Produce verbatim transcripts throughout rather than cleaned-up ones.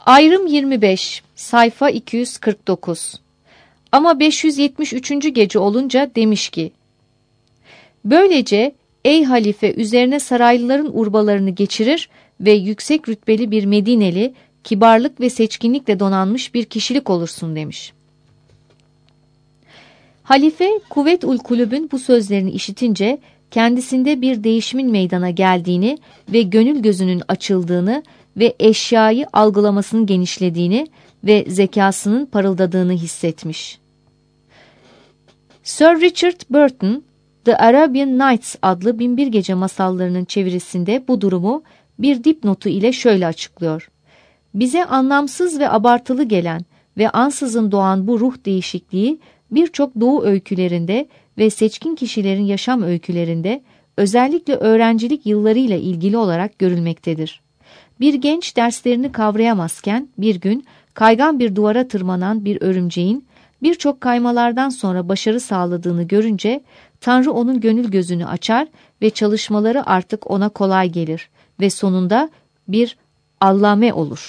Ayrım yirmi beş, sayfa iki yüz kırk dokuz. Ama beş yüz yetmiş üçüncü gece olunca demiş ki, böylece ey halife üzerine saraylıların urbalarını geçirir ve yüksek rütbeli bir Medineli, kibarlık ve seçkinlikle donanmış bir kişilik olursun demiş. Halife Kuvvet-ül Kulüb'ün bu sözlerini işitince kendisinde bir değişimin meydana geldiğini ve gönül gözünün açıldığını ve eşyayı algılamasının genişlediğini ve zekasının parıldadığını hissetmiş. Sir Richard Burton, The Arabian Nights adlı Binbir Gece masallarının çevirisinde bu durumu bir dipnotu ile şöyle açıklıyor. Bize anlamsız ve abartılı gelen ve ansızın doğan bu ruh değişikliği birçok doğu öykülerinde ve seçkin kişilerin yaşam öykülerinde özellikle öğrencilik yıllarıyla ilgili olarak görülmektedir. Bir genç derslerini kavrayamazken bir gün kaygan bir duvara tırmanan bir örümceğin birçok kaymalardan sonra başarı sağladığını görünce Tanrı onun gönül gözünü açar ve çalışmaları artık ona kolay gelir ve sonunda bir allame olur.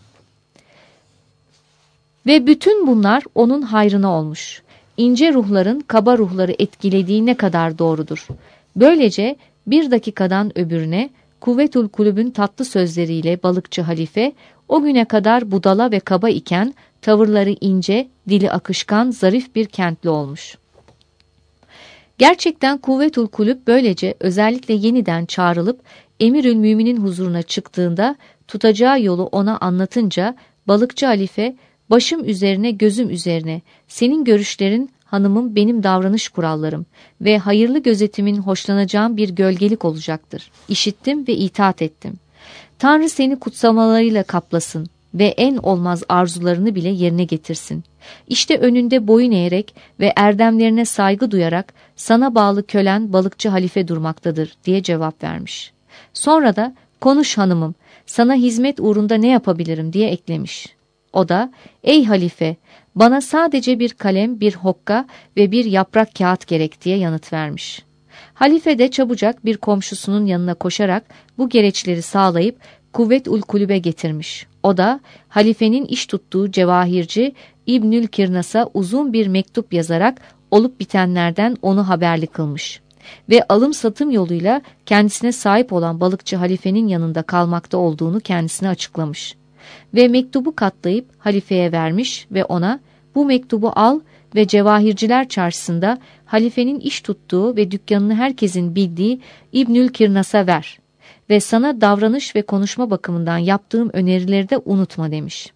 Ve bütün bunlar onun hayrına olmuş. İnce ruhların kaba ruhları etkilediği ne kadar doğrudur. Böylece bir dakikadan öbürüne Kuvvetül Kulüb'ün tatlı sözleriyle balıkçı halife o güne kadar budala ve kaba iken tavırları ince, dili akışkan, zarif bir kentli olmuş. Gerçekten Kuvvetül Kulüb böylece özellikle yeniden çağrılıp Emirül Müminin huzuruna çıktığında tutacağı yolu ona anlatınca balıkçı halife başım üzerine gözüm üzerine senin görüşlerin hanımım benim davranış kurallarım ve hayırlı gözetimin hoşlanacağım bir gölgelik olacaktır. İşittim ve itaat ettim. Tanrı seni kutsamalarıyla kaplasın ve en olmaz arzularını bile yerine getirsin. İşte önünde boyun eğerek ve erdemlerine saygı duyarak sana bağlı kölen balıkçı halife durmaktadır diye cevap vermiş. Sonra da konuş hanımım, sana hizmet uğrunda ne yapabilirim diye eklemiş. O da ey halife bana sadece bir kalem, bir hokka ve bir yaprak kağıt gerek diye yanıt vermiş. Halife de çabucak bir komşusunun yanına koşarak bu gereçleri sağlayıp Kuvvet-ül Kulüb'e getirmiş. O da halifenin iş tuttuğu cevahirci İbnül Kirnas'a uzun bir mektup yazarak olup bitenlerden onu haberli kılmış. Ve alım satım yoluyla kendisine sahip olan balıkçı halifenin yanında kalmakta olduğunu kendisine açıklamış. Ve mektubu katlayıp halifeye vermiş ve ona bu mektubu al ve Cevahirciler Çarşısı'nda halifenin iş tuttuğu ve dükkanını herkesin bildiği İbnül Kirnas'a ver ve sana davranış ve konuşma bakımından yaptığım önerileri de unutma demiş.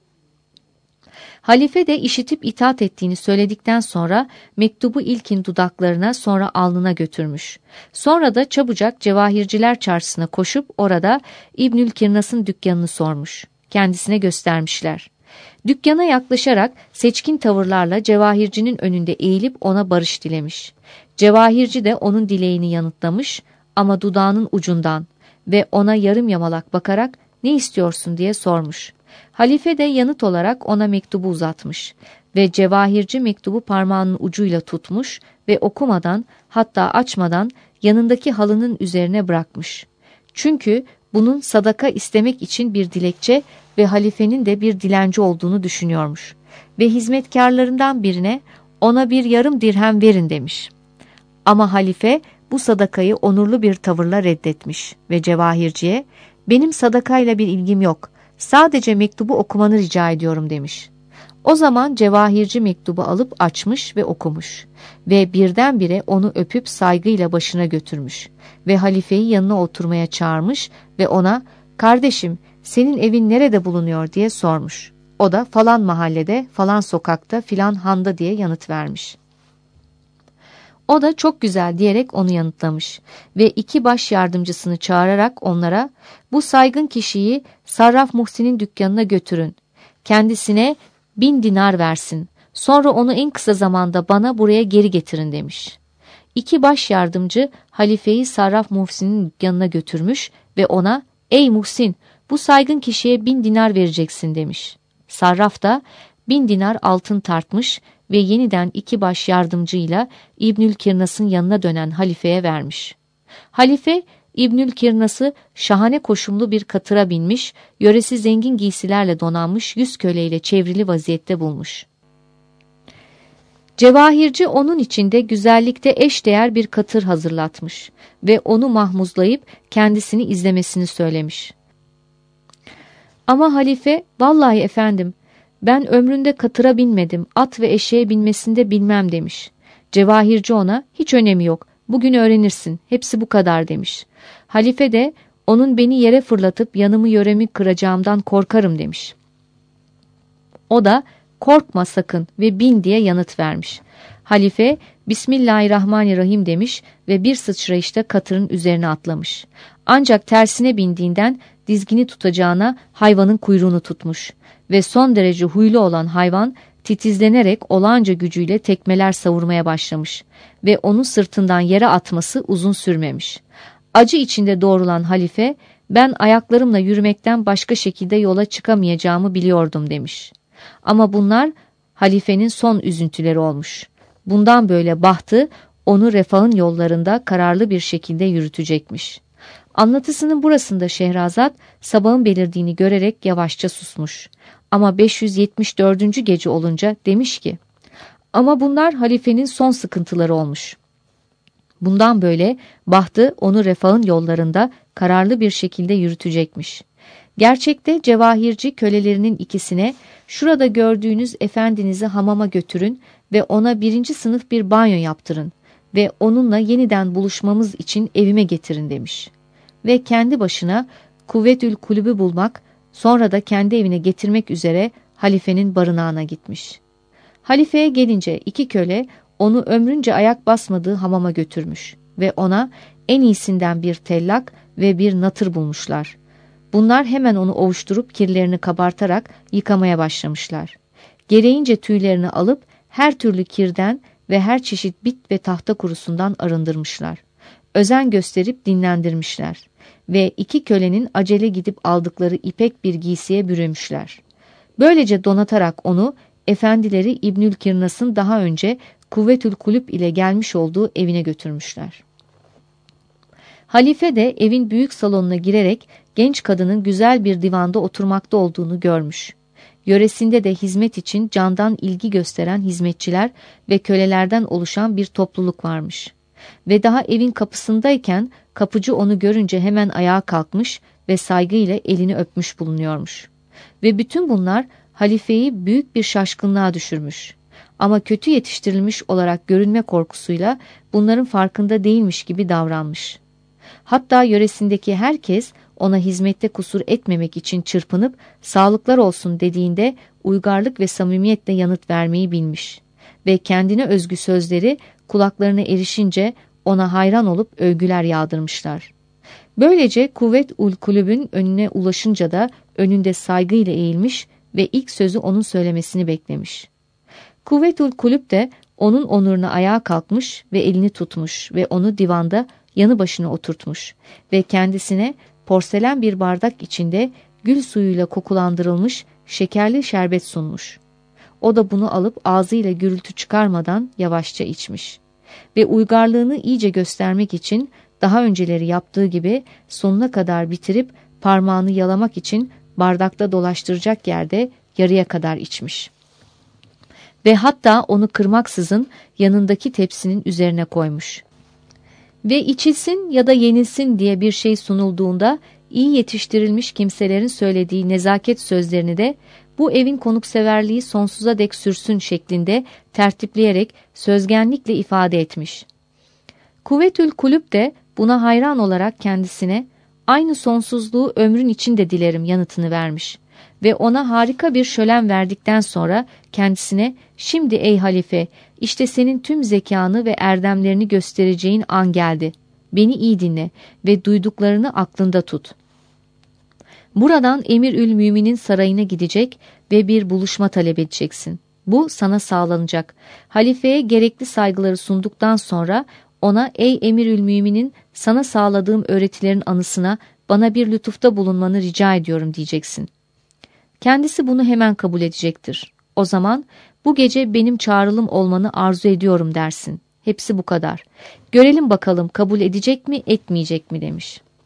Halife de işitip itaat ettiğini söyledikten sonra mektubu ilkin dudaklarına sonra alnına götürmüş. Sonra da çabucak Cevahirciler Çarşısı'na koşup orada İbnül Kirnas'ın dükkanını sormuş. Kendisine göstermişler. Dükkana yaklaşarak seçkin tavırlarla cevahircinin önünde eğilip ona barış dilemiş. Cevahirci de onun dileğini yanıtlamış ama dudağının ucundan ve ona yarım yamalak bakarak ne istiyorsun diye sormuş. Halife de yanıt olarak ona mektubu uzatmış ve cevahirci mektubu parmağının ucuyla tutmuş ve okumadan hatta açmadan yanındaki halının üzerine bırakmış. Çünkü bunun sadaka istemek için bir dilekçe ve halifenin de bir dilenci olduğunu düşünüyormuş. Ve hizmetkarlarından birine ona bir yarım dirhem verin demiş. Ama halife bu sadakayı onurlu bir tavırla reddetmiş ve cevahirciye benim sadakayla bir ilgim yok, sadece mektubu okumanı rica ediyorum demiş. O zaman cevahirci mektubu alıp açmış ve okumuş ve birdenbire onu öpüp saygıyla başına götürmüş ve halifeyi yanına oturmaya çağırmış ve ona kardeşim senin evin nerede bulunuyor diye sormuş. O da falan mahallede, falan sokakta, filan handa diye yanıt vermiş. O da çok güzel diyerek onu yanıtlamış ve iki baş yardımcısını çağırarak onlara bu saygın kişiyi Sarraf Muhsin'in dükkanına götürün. Kendisine bin dinar versin. Sonra onu en kısa zamanda bana buraya geri getirin demiş. İki baş yardımcı halifeyi Sarraf Muhsin'in dükkanına götürmüş ve ona ey Muhsin bu saygın kişiye bin dinar vereceksin demiş. Sarraf da bin dinar altın tartmış ve yeniden iki baş yardımcıyla İbnül Kirnas'ın yanına dönen halifeye vermiş. Halife İbnül Kirnas'ı şahane koşumlu bir katıra binmiş, yöresi zengin giysilerle donanmış yüz köleyle çevrili vaziyette bulmuş. Cevahirci onun içinde güzellikte eşdeğer bir katır hazırlatmış ve onu mahmuzlayıp kendisini izlemesini söylemiş. Ama halife, vallahi efendim, ben ömründe katıra binmedim, at ve eşeğe binmesinde bilmem demiş. Cevahirci ona, hiç önemi yok, bugün öğrenirsin, hepsi bu kadar demiş. Halife de, onun beni yere fırlatıp yanımı yöremi kıracağımdan korkarım demiş. O da, korkma sakın ve bin diye yanıt vermiş. Halife, Bismillahirrahmanirrahim demiş ve bir sıçrayışta katırın üzerine atlamış. Ancak tersine bindiğinden dizgini tutacağına hayvanın kuyruğunu tutmuş ve son derece huylu olan hayvan titizlenerek olağanca gücüyle tekmeler savurmaya başlamış ve onu sırtından yere atması uzun sürmemiş. Acı içinde doğrulan halife, ben ayaklarımla yürümekten başka şekilde yola çıkamayacağımı biliyordum demiş. Ama bunlar halifenin son üzüntüleri olmuş. Bundan böyle bahtı onu refahın yollarında kararlı bir şekilde yürütecekmiş. Anlatısının burasında Şehrazat sabahın belirdiğini görerek yavaşça susmuş. Ama beş yüz yetmiş dördüncü gece olunca demiş ki, ama bunlar halifenin son sıkıntıları olmuş. Bundan böyle bahtı onu refahın yollarında kararlı bir şekilde yürütecekmiş. Gerçekte cevahirci kölelerinin ikisine, şurada gördüğünüz efendinizi hamama götürün ve ona birinci sınıf bir banyo yaptırın ve onunla yeniden buluşmamız için evime getirin demiş. Ve kendi başına Kuvvetül Kulübü bulmak, sonra da kendi evine getirmek üzere halifenin barınağına gitmiş. Halifeye gelince iki köle onu ömrünce ayak basmadığı hamama götürmüş ve ona en iyisinden bir tellak ve bir natır bulmuşlar. Bunlar hemen onu ovuşturup kirlerini kabartarak yıkamaya başlamışlar. Gereğince tüylerini alıp her türlü kirden ve her çeşit bit ve tahta kurusundan arındırmışlar. Özen gösterip dinlendirmişler ve iki kölenin acele gidip aldıkları ipek bir giysiye bürümüşler. Böylece donatarak onu efendileri İbnül Kirnas'ın daha önce Kuvvetül Kulüp ile gelmiş olduğu evine götürmüşler. Halife de evin büyük salonuna girerek genç kadının güzel bir divanda oturmakta olduğunu görmüş. Yöresinde de hizmet için candan ilgi gösteren hizmetçiler ve kölelerden oluşan bir topluluk varmış. Ve daha evin kapısındayken kapıcı onu görünce hemen ayağa kalkmış ve saygıyla elini öpmüş bulunuyormuş. Ve bütün bunlar halifeyi büyük bir şaşkınlığa düşürmüş. Ama kötü yetiştirilmiş olarak görünme korkusuyla bunların farkında değilmiş gibi davranmış. Hatta yöresindeki herkes ona hizmette kusur etmemek için çırpınıp sağlıklar olsun dediğinde uygarlık ve samimiyetle yanıt vermeyi bilmiş. Ve kendine özgü sözleri kulaklarına erişince ona hayran olup övgüler yağdırmışlar. Böylece Kuvvet-ül Kulüb'ün önüne ulaşınca da önünde saygıyla eğilmiş ve ilk sözü onun söylemesini beklemiş. Kuvvetül Kulüp de onun onuruna ayağa kalkmış ve elini tutmuş ve onu divanda yanı başına oturtmuş ve kendisine porselen bir bardak içinde gül suyuyla kokulandırılmış şekerli şerbet sunmuş. O da bunu alıp ağzıyla gürültü çıkarmadan yavaşça içmiş. Ve uygarlığını iyice göstermek için daha önceleri yaptığı gibi sonuna kadar bitirip parmağını yalamak için bardakta dolaştıracak yerde yarıya kadar içmiş. Ve hatta onu kırmaksızın yanındaki tepsinin üzerine koymuş. Ve içilsin ya da yenilsin diye bir şey sunulduğunda iyi yetiştirilmiş kimselerin söylediği nezaket sözlerini de bu evin konukseverliği sonsuza dek sürsün şeklinde tertipleyerek sözgenlikle ifade etmiş. Kuvvetül Kulüp de buna hayran olarak kendisine aynı sonsuzluğu ömrün içinde dilerim yanıtını vermiş ve ona harika bir şölen verdikten sonra kendisine şimdi ey halife işte senin tüm zekanı ve erdemlerini göstereceğin an geldi. Beni iyi dinle ve duyduklarını aklında tut. Buradan Emirül Mümin'in sarayına gidecek ve bir buluşma talep edeceksin. Bu sana sağlanacak. Halifeye gerekli saygıları sunduktan sonra ona ey Emirül Mümin'in sana sağladığım öğretilerin anısına bana bir lütufta bulunmanı rica ediyorum diyeceksin. Kendisi bunu hemen kabul edecektir. O zaman bu gece benim çağrılım olmanı arzu ediyorum dersin. Hepsi bu kadar. Görelim bakalım kabul edecek mi etmeyecek mi demiş.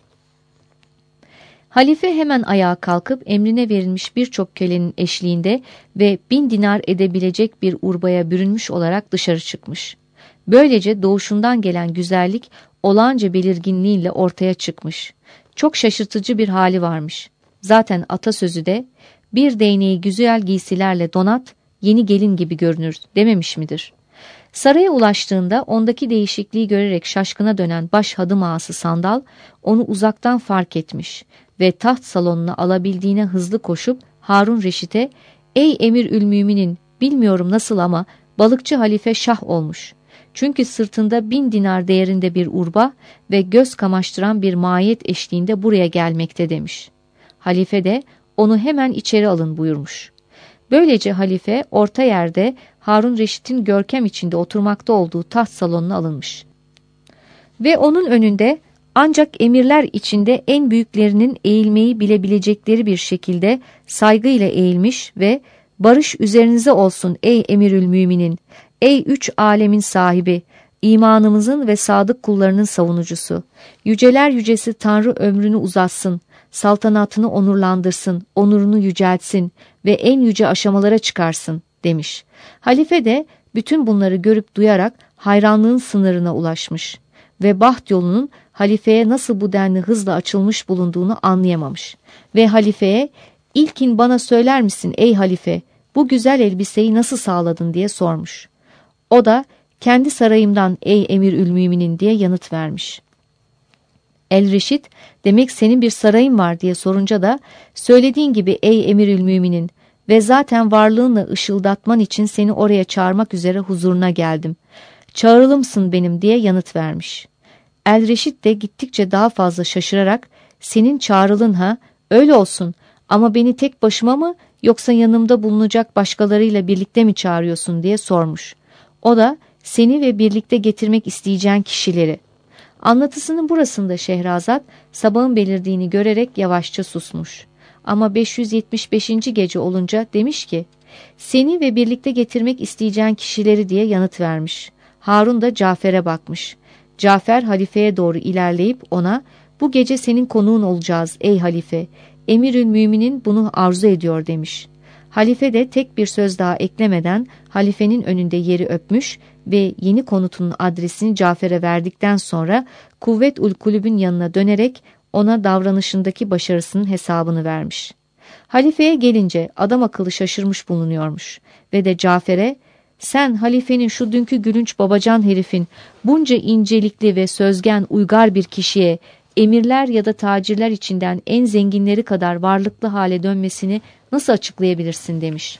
Halife hemen ayağa kalkıp emrine verilmiş birçok kölenin eşliğinde ve bin dinar edebilecek bir urbaya bürünmüş olarak dışarı çıkmış. Böylece doğuşundan gelen güzellik olağanca belirginliğiyle ortaya çıkmış. Çok şaşırtıcı bir hali varmış. Zaten atasözü de bir değneği güzel giysilerle donat, yeni gelin gibi görünür dememiş midir? Saraya ulaştığında ondaki değişikliği görerek şaşkına dönen baş hadım ağası Sandal onu uzaktan fark etmiş ve taht salonuna alabildiğine hızlı koşup Harun Reşit'e "Ey Emirülmüminin, bilmiyorum nasıl ama balıkçı halife şah olmuş. Çünkü sırtında bin dinar değerinde bir urba ve göz kamaştıran bir mahiyet eşliğinde buraya gelmekte" demiş. Halife de onu hemen içeri alın buyurmuş. Böylece halife orta yerde Harun Reşit'in görkem içinde oturmakta olduğu taht salonuna alınmış. Ve onun önünde ancak emirler içinde en büyüklerinin eğilmeyi bilebilecekleri bir şekilde saygıyla eğilmiş ve "Barış üzerinize olsun ey Emirülmüminin, ey üç alemin sahibi, imanımızın ve sadık kullarının savunucusu. Yüceler yücesi Tanrı ömrünü uzatsın, saltanatını onurlandırsın, onurunu yüceltsin ve en yüce aşamalara çıkarsın" demiş. Halife de bütün bunları görüp duyarak hayranlığın sınırına ulaşmış ve baht yolunun halifeye nasıl bu denli hızla açılmış bulunduğunu anlayamamış. Ve halifeye "İlkin bana söyler misin ey halife, bu güzel elbiseyi nasıl sağladın?" diye sormuş. O da "Kendi sarayımdan ey Emirülmüminin" diye yanıt vermiş. El Reşit, "Demek senin bir sarayın var" diye sorunca da "Söylediğin gibi ey Emirülmüminin ve zaten varlığınla ışıldatman için seni oraya çağırmak üzere huzuruna geldim. Çağrılımsın benim" diye yanıt vermiş. El Reşit de gittikçe daha fazla şaşırarak "Senin çağrılın ha? Öyle olsun ama beni tek başıma mı yoksa yanımda bulunacak başkalarıyla birlikte mi çağırıyorsun?" diye sormuş. O da "Seni ve birlikte getirmek isteyeceğin kişileri." Anlatısının burasında Şehrazat sabahın belirdiğini görerek yavaşça susmuş. Ama beş yüz yetmiş beşinci gece olunca demiş ki "Seni ve birlikte getirmek isteyeceğin kişileri" diye yanıt vermiş. Harun da Cafer'e bakmış. Cafer halifeye doğru ilerleyip ona "Bu gece senin konuğun olacağız ey halife. Emirülmüminin bunu arzu ediyor" demiş. Halife de tek bir söz daha eklemeden halifenin önünde yeri öpmüş ve yeni konutunun adresini Cafer'e verdikten sonra Kuvvet-ül Kulüb'ün yanına dönerek ona davranışındaki başarısının hesabını vermiş. Halifeye gelince adam akıllı şaşırmış bulunuyormuş ve de Cafer'e "Sen halifenin şu dünkü gülünç babacan herifin bunca incelikli ve sözgen uygar bir kişiye emirler ya da tacirler içinden en zenginleri kadar varlıklı hale dönmesini nasıl açıklayabilirsin?" demiş.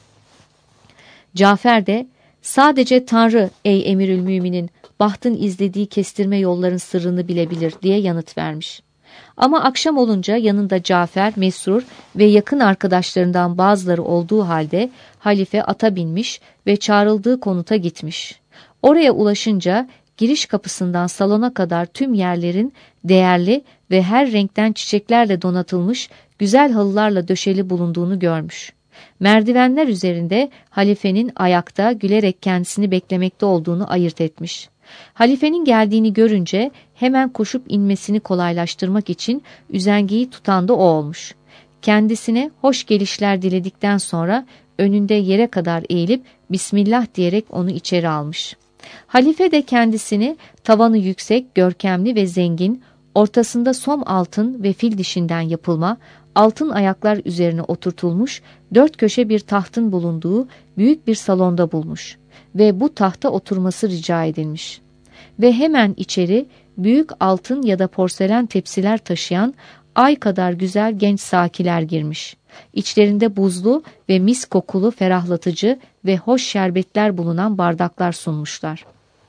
Cafer de "Sadece Tanrı ey Emirülmüminin bahtın izlediği kestirme yolların sırrını bilebilir" diye yanıt vermiş. Ama akşam olunca yanında Cafer, Mesrur ve yakın arkadaşlarından bazıları olduğu halde halife ata binmiş ve çağrıldığı konuta gitmiş. Oraya ulaşınca giriş kapısından salona kadar tüm yerlerin değerli ve her renkten çiçeklerle donatılmış güzel halılarla döşeli bulunduğunu görmüş. Merdivenler üzerinde halifenin ayakta gülerek kendisini beklemekte olduğunu ayırt etmiş. Halifenin geldiğini görünce hemen koşup inmesini kolaylaştırmak için üzengiyi tutan da o olmuş. Kendisine hoş gelişler diledikten sonra önünde yere kadar eğilip Bismillah diyerek onu içeri almış. Halife de kendisini tavanı yüksek, görkemli ve zengin, ortasında som altın ve fil dişinden yapılma, altın ayaklar üzerine oturtulmuş, dört köşe bir tahtın bulunduğu büyük bir salonda bulmuş ve bu tahta oturması rica edilmiş. Ve hemen içeri büyük altın ya da porselen tepsiler taşıyan ay kadar güzel genç sakiler girmiş. İçlerinde buzlu ve mis kokulu ferahlatıcı ve hoş şerbetler bulunan bardaklar sunmuşlar.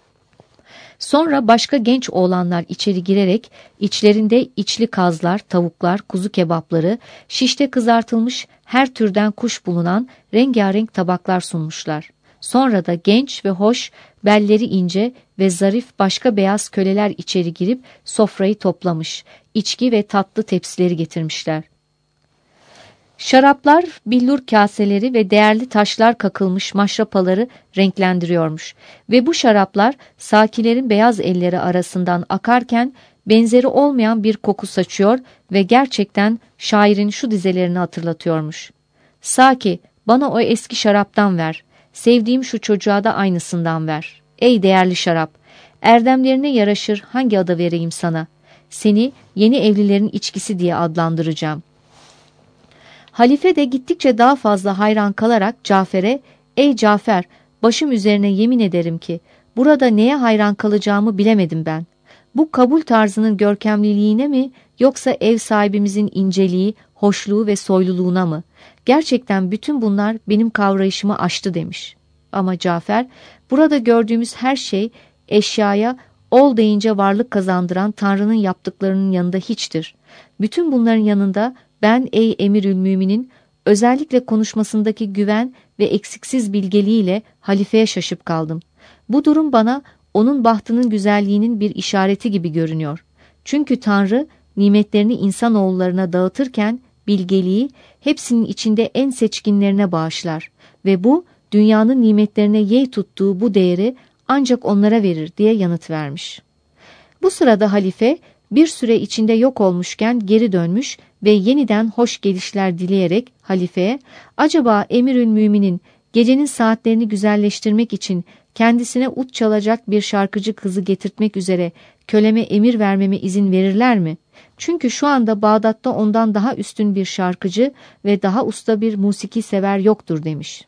Sonra başka genç oğlanlar içeri girerek içlerinde içli kazlar, tavuklar, kuzu kebapları, şişte kızartılmış her türden kuş bulunan rengarenk tabaklar sunmuşlar. Sonra da genç ve hoş, belleri ince ve zarif başka beyaz köleler içeri girip sofrayı toplamış, içki ve tatlı tepsileri getirmişler. Şaraplar, billur kaseleri ve değerli taşlar kakılmış maşrapaları renklendiriyormuş ve bu şaraplar sakilerin beyaz elleri arasından akarken benzeri olmayan bir koku saçıyor ve gerçekten şairin şu dizelerini hatırlatıyormuş. Saki, bana o eski şaraptan ver, sevdiğim şu çocuğa da aynısından ver. Ey değerli şarap, erdemlerine yaraşır hangi adı vereyim sana? Seni yeni evlilerin içkisi diye adlandıracağım. Halife de gittikçe daha fazla hayran kalarak Cafer'e, ''Ey Cafer, başım üzerine yemin ederim ki burada neye hayran kalacağımı bilemedim ben. Bu kabul tarzının görkemliliğine mi yoksa ev sahibimizin inceliği, hoşluğu ve soyluluğuna mı? Gerçekten bütün bunlar benim kavrayışımı aştı.'' demiş. Ama Cafer, ''Burada gördüğümüz her şey eşyaya ol deyince varlık kazandıran Tanrı'nın yaptıklarının yanında hiçtir. Bütün bunların yanında ben ey Emirülmüminin özellikle konuşmasındaki güven ve eksiksiz bilgeliğiyle halifeye şaşıp kaldım. Bu durum bana onun bahtının güzelliğinin bir işareti gibi görünüyor. Çünkü Tanrı nimetlerini insanoğullarına dağıtırken bilgeliği hepsinin içinde en seçkinlerine bağışlar ve bu dünyanın nimetlerine yey tuttuğu bu değeri ancak onlara verir diye yanıt vermiş. Bu sırada halife bir süre içinde yok olmuşken geri dönmüş ve yeniden hoş gelişler dileyerek halifeye, acaba Emirülmüminin gecenin saatlerini güzelleştirmek için kendisine ut çalacak bir şarkıcı kızı getirtmek üzere köleme emir vermeme izin verirler mi? Çünkü şu anda Bağdat'ta ondan daha üstün bir şarkıcı ve daha usta bir musiki sever yoktur demiş.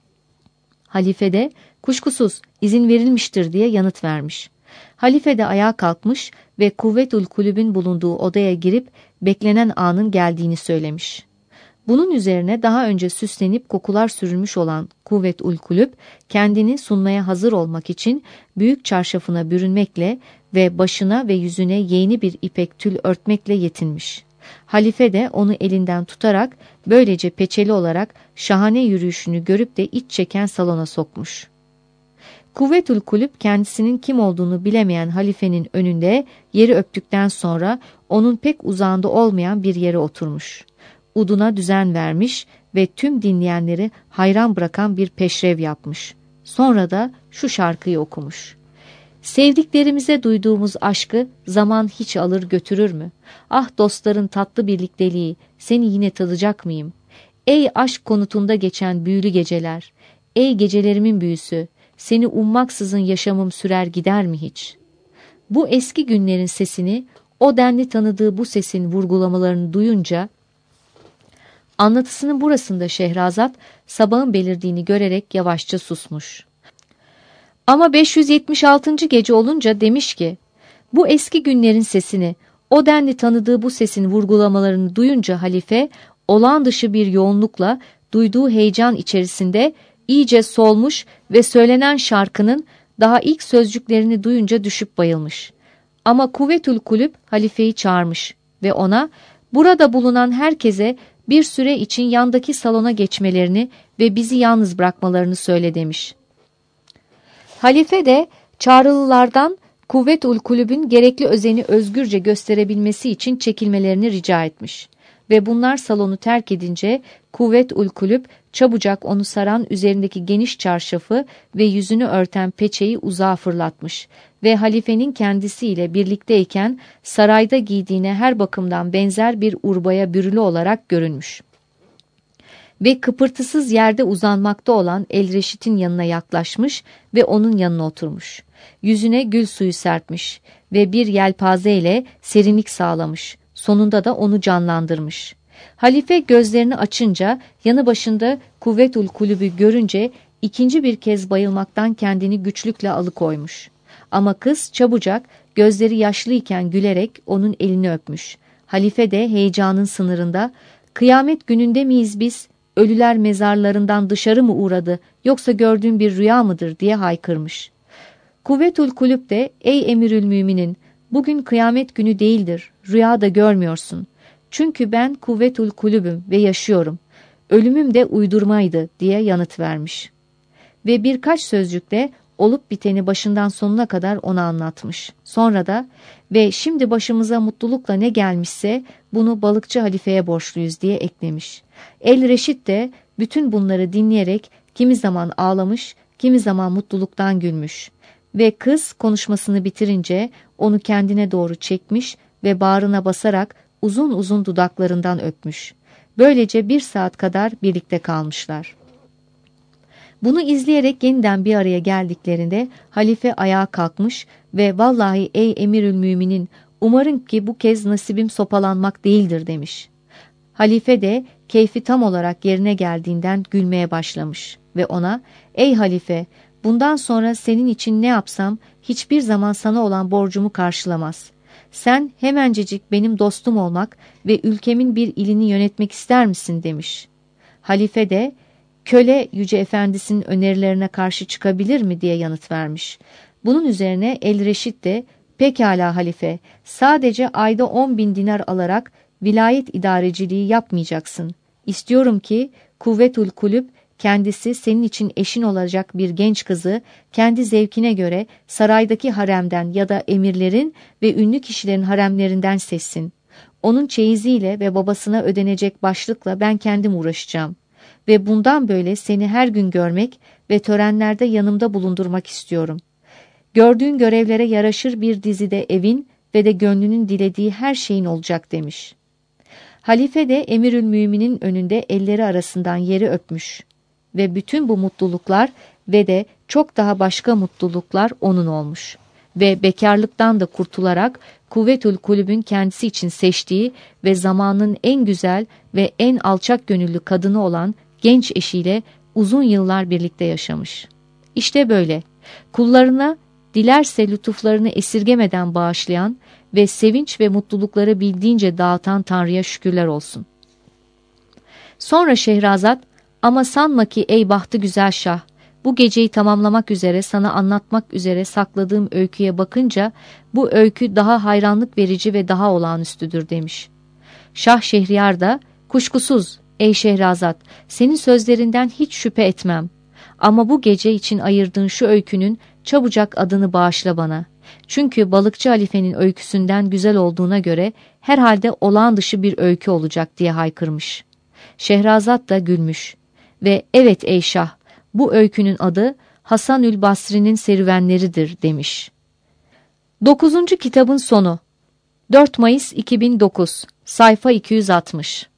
Halife de kuşkusuz izin verilmiştir diye yanıt vermiş. Halife de ayağa kalkmış ve Kuvvetül Kulüb'ün bulunduğu odaya girip beklenen anın geldiğini söylemiş. Bunun üzerine daha önce süslenip kokular sürülmüş olan Kuvvetül Kulüp kendini sunmaya hazır olmak için büyük çarşafına bürünmekle ve başına ve yüzüne yeni bir ipek tül örtmekle yetinmiş. Halife de onu elinden tutarak böylece peçeli olarak şahane yürüyüşünü görüp de iç çeken salona sokmuş. Kuvvetül Kulüp kendisinin kim olduğunu bilemeyen halifenin önünde yeri öptükten sonra onun pek uzağında olmayan bir yere oturmuş. Uduna düzen vermiş ve tüm dinleyenleri hayran bırakan bir peşrev yapmış. Sonra da şu şarkıyı okumuş. Sevdiklerimize duyduğumuz aşkı zaman hiç alır götürür mü? Ah dostların tatlı birlikteliği, seni yine tadacak mıyım? Ey aşk konutunda geçen büyülü geceler, ey gecelerimin büyüsü, seni ummaksızın yaşamım sürer gider mi hiç? Bu eski günlerin sesini, o denli tanıdığı bu sesin vurgulamalarını duyunca, anlatısının burasında Şehrazat, sabahın belirdiğini görerek yavaşça susmuş. Ama beş yüz yetmiş altıncı gece olunca demiş ki, bu eski günlerin sesini, o denli tanıdığı bu sesin vurgulamalarını duyunca halife, olağan dışı bir yoğunlukla duyduğu heyecan içerisinde iyice solmuş ve söylenen şarkının daha ilk sözcüklerini duyunca düşüp bayılmış. Ama Kuvvetül Kulüp halifeyi çağırmış ve ona burada bulunan herkese bir süre için yandaki salona geçmelerini ve bizi yalnız bırakmalarını söyle demiş. Halife de çağrılılardan Kuvvetül Kulüb'ün gerekli özeni özgürce gösterebilmesi için çekilmelerini rica etmiş. Ve bunlar salonu terk edince Kuvvetül Kulüp çabucak onu saran üzerindeki geniş çarşafı ve yüzünü örten peçeyi uzağa fırlatmış ve halifenin kendisiyle birlikteyken sarayda giydiğine her bakımdan benzer bir urbaya bürülü olarak görünmüş. Ve kıpırtısız yerde uzanmakta olan Elreşit'in yanına yaklaşmış ve onun yanına oturmuş. Yüzüne gül suyu serpmiş ve bir yelpazeyle serinlik sağlamış. Sonunda da onu canlandırmış. Halife gözlerini açınca yanı başında Kuvvetül Kulüb'ü görünce ikinci bir kez bayılmaktan kendini güçlükle alıkoymuş. Ama kız çabucak gözleri yaşlıyken gülerek onun elini öpmüş. Halife de heyecanın sınırında, "Kıyamet gününde miyiz biz? Ölüler mezarlarından dışarı mı uğradı yoksa gördüğün bir rüya mıdır?" diye haykırmış. Kuvvetül Kulüp de, "Ey Emirülmüminin, bugün kıyamet günü değildir, rüya da görmüyorsun. Çünkü ben Kuvvetül Kulübüm ve yaşıyorum. Ölümüm de uydurmaydı," diye yanıt vermiş. Ve birkaç sözcükle olup biteni başından sonuna kadar ona anlatmış. Sonra da, "Ve şimdi başımıza mutlulukla ne gelmişse bunu balıkçı halifeye borçluyuz," diye eklemiş. Elreşit de bütün bunları dinleyerek kimi zaman ağlamış, kimi zaman mutluluktan gülmüş. Ve kız konuşmasını bitirince onu kendine doğru çekmiş ve bağrına basarak uzun uzun dudaklarından öpmüş. Böylece bir saat kadar birlikte kalmışlar. Bunu izleyerek yeniden bir araya geldiklerinde halife ayağa kalkmış ve "Vallahi ey Emirülmüminin, umarım ki bu kez nasibim sopalanmak değildir" demiş. Halife de keyfi tam olarak yerine geldiğinden gülmeye başlamış ve ona "Ey halife, bundan sonra senin için ne yapsam hiçbir zaman sana olan borcumu karşılamaz. Sen hemencecik benim dostum olmak ve ülkemin bir ilini yönetmek ister misin?" demiş. Halife de "Köle yüce efendisinin önerilerine karşı çıkabilir mi?" diye yanıt vermiş. Bunun üzerine El-Reşit de "Pekala halife, sadece ayda on bin dinar alarak vilayet idareciliği yapmayacaksın. İstiyorum ki Kuvvetül Kulüp kendisi senin için eşin olacak bir genç kızı kendi zevkine göre saraydaki haremden ya da emirlerin ve ünlü kişilerin haremlerinden seçsin. Onun çeyiziyle ve babasına ödenecek başlıkla ben kendim uğraşacağım. Ve bundan böyle seni her gün görmek ve törenlerde yanımda bulundurmak istiyorum. Gördüğün görevlere yaraşır bir dizide evin ve de gönlünün dilediği her şeyin olacak" demiş. Halife de Emirülmüminin önünde elleri arasından yeri öpmüş ve bütün bu mutluluklar ve de çok daha başka mutluluklar onun olmuş ve bekarlıktan da kurtularak Kuvvetül Kulüb'ün kendisi için seçtiği ve zamanın en güzel ve en alçak gönüllü kadını olan genç eşiyle uzun yıllar birlikte yaşamış. İşte böyle kullarına dilerse lütuflarını esirgemeden bağışlayan ve sevinç ve mutlulukları bildiğince dağıtan Tanrı'ya şükürler olsun. Sonra Şehrazat, "Ama sanma ki ey bahtı güzel şah, bu geceyi tamamlamak üzere sana anlatmak üzere sakladığım öyküye bakınca bu öykü daha hayranlık verici ve daha olağanüstüdür" demiş. Şah Şehriyar da "Kuşkusuz ey Şehrazat, senin sözlerinden hiç şüphe etmem. Ama bu gece için ayırdığın şu öykünün çabucak adını bağışla bana. Çünkü Balıkçı Halife'nin öyküsünden güzel olduğuna göre herhalde olağan dışı bir öykü olacak" diye haykırmış. Şehrazat da gülmüş ve "Evet ey şah, bu öykünün adı Hasanül Basri'nin serüvenleridir" demiş. Dokuzuncu kitabın sonu. dört Mayıs iki bin dokuz, sayfa iki yüz altmış.